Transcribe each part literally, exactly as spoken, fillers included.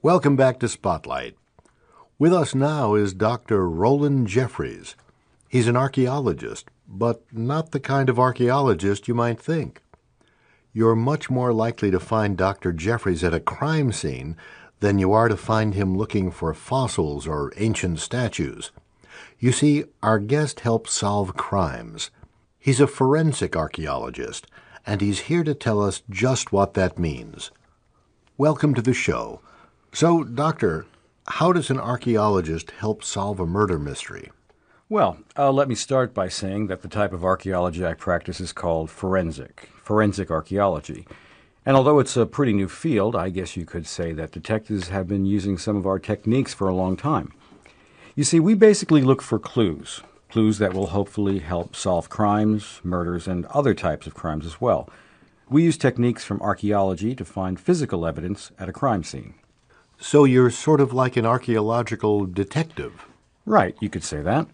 Welcome back to Spotlight. With us now is Doctor Roland Jeffries. He's an archaeologist, but not the kind of archaeologist you might think. You're much more likely to find Doctor Jeffries at a crime scene than you are to find him looking for fossils or ancient statues. You see, our guest helps solve crimes. He's a forensic archaeologist, and he's here to tell us just what that means. Welcome to the show. So, Doctor, how does an archaeologist help solve a murder mystery? Well, uh, let me start by saying that the type of archaeology I practice is called forensic, forensic archaeology. And although it's a pretty new field, I guess you could say that detectives have been using some of our techniques for a long time. You see, we basically look for clues, clues that will hopefully help solve crimes, murders, and other types of crimes as well. We use techniques from archaeology to find physical evidence at a crime scene. So you're sort of like an archaeological detective. Right, you could say that.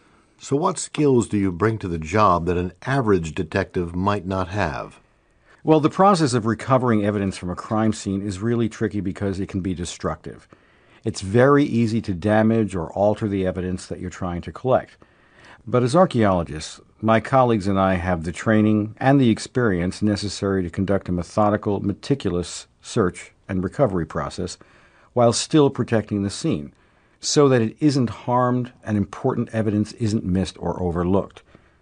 So what skills do you bring to the job that an average detective might not have? Well, the process of recovering evidence from a crime scene is really tricky because it can be destructive. It's very easy to damage or alter the evidence that you're trying to collect. But as archaeologists, my colleagues and I have the training and the experience necessary to conduct a methodical, meticulous search and recovery process while still protecting the scene, so that it isn't harmed and important evidence isn't missed or overlooked.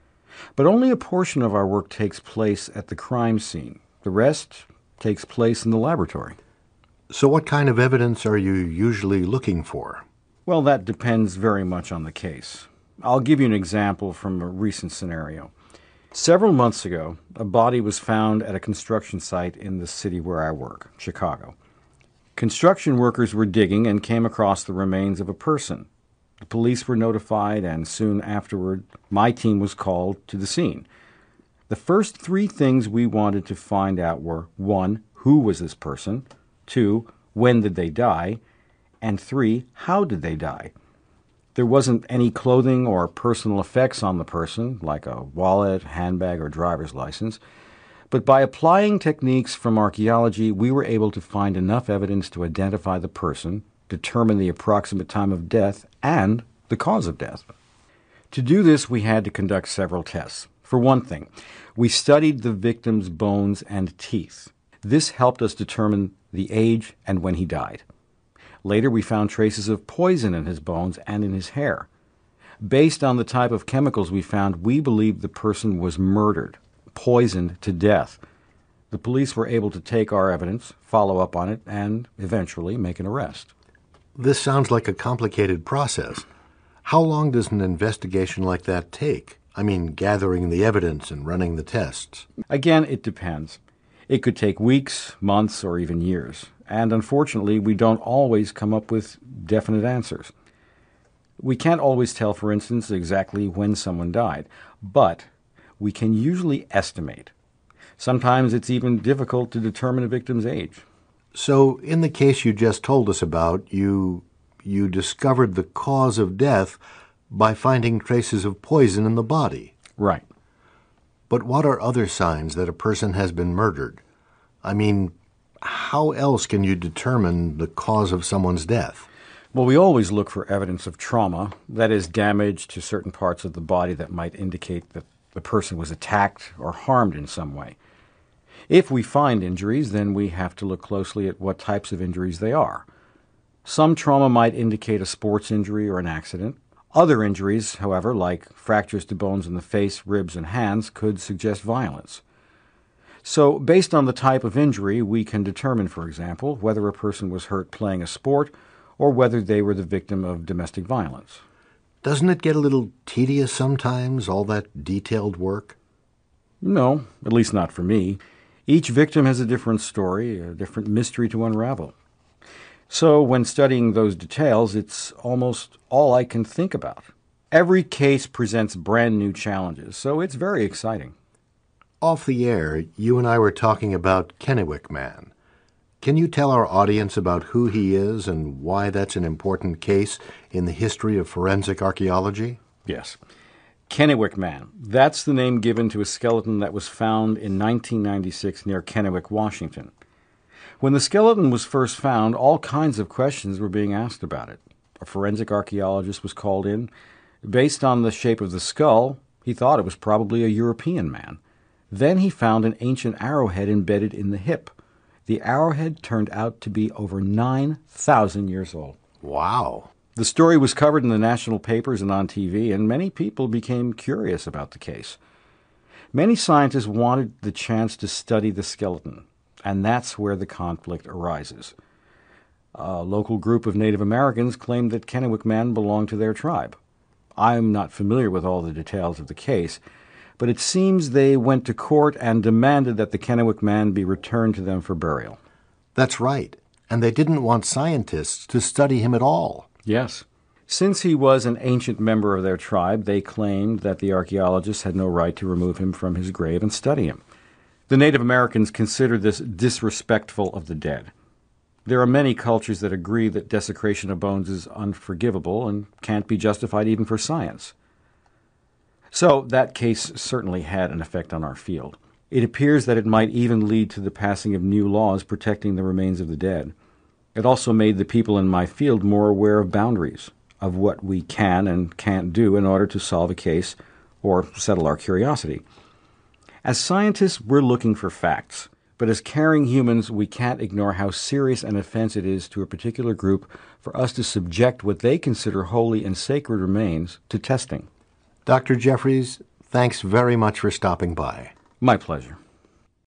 But only a portion of our work takes place at the crime scene. The rest takes place in the laboratory. So what kind of evidence are you usually looking for? Well, that depends very much on the case. I'll give you an example from a recent scenario. Several months ago, a body was found at a construction site in the city where I work, Chicago. Construction workers were digging and came across the remains of a person. The police were notified, and soon afterward, my team was called to the scene. The first three things we wanted to find out were, one, who was this person? Two, when did they die? And three, how did they die? There wasn't any clothing or personal effects on the person, like a wallet, handbag, or driver's license. But by applying techniques from archaeology, we were able to find enough evidence to identify the person, determine the approximate time of death, and the cause of death. To do this, we had to conduct several tests. For one thing, we studied the victim's bones and teeth. This helped us determine the age and when he died. Later, we found traces of poison in his bones and in his hair. Based on the type of chemicals we found, we believed the person was murdered, poisoned to death. The police were able to take our evidence, follow up on it, and eventually make an arrest. This sounds like a complicated process. How long does an investigation like that take? I mean, gathering the evidence and running the tests. Again, it depends. It could take weeks, months, or even years. And unfortunately, we don't always come up with definite answers. We can't always tell, for instance, exactly when someone died, but we can usually estimate. Sometimes it's even difficult to determine a victim's age. So, in the case you just told us about, you you discovered the cause of death by finding traces of poison in the body. Right. But what are other signs that a person has been murdered? I mean, how else can you determine the cause of someone's death? Well, we always look for evidence of trauma, that is, damage to certain parts of the body that might indicate that the person was attacked or harmed in some way. If we find injuries, then we have to look closely at what types of injuries they are. Some trauma might indicate a sports injury or an accident. Other injuries, however, like fractures to bones in the face, ribs, and hands, could suggest violence. So, based on the type of injury, we can determine, for example, whether a person was hurt playing a sport or whether they were the victim of domestic violence. Doesn't it get a little tedious sometimes, all that detailed work? No, at least not for me. Each victim has a different story, a different mystery to unravel. So when studying those details, it's almost all I can think about. Every case presents brand new challenges, so it's very exciting. Off the air, you and I were talking about Kennewick Man. Can you tell our audience about who he is and why that's an important case in the history of forensic archaeology? Yes. Kennewick Man. That's the name given to a skeleton that was found in nineteen ninety-six near Kennewick, Washington. When the skeleton was first found, all kinds of questions were being asked about it. A forensic archaeologist was called in. Based on the shape of the skull, he thought it was probably a European man. Then he found an ancient arrowhead embedded in the hip. The arrowhead turned out to be over nine thousand years old. Wow. The story was covered in the national papers and on T V, and many people became curious about the case. Many scientists wanted the chance to study the skeleton, and that's where the conflict arises. A local group of Native Americans claimed that Kennewick Man belonged to their tribe. I'm not familiar with all the details of the case, but it seems they went to court and demanded that the Kennewick Man be returned to them for burial. That's right, and they didn't want scientists to study him at all. Yes. Since he was an ancient member of their tribe, they claimed that the archaeologists had no right to remove him from his grave and study him. The Native Americans considered this disrespectful of the dead. There are many cultures that agree that desecration of bones is unforgivable and can't be justified even for science. So that case certainly had an effect on our field. It appears that it might even lead to the passing of new laws protecting the remains of the dead. It also made the people in my field more aware of boundaries, of what we can and can't do in order to solve a case or settle our curiosity. As scientists, we're looking for facts, but as caring humans, we can't ignore how serious an offense it is to a particular group for us to subject what they consider holy and sacred remains to testing. Doctor Jeffries, thanks very much for stopping by. My pleasure.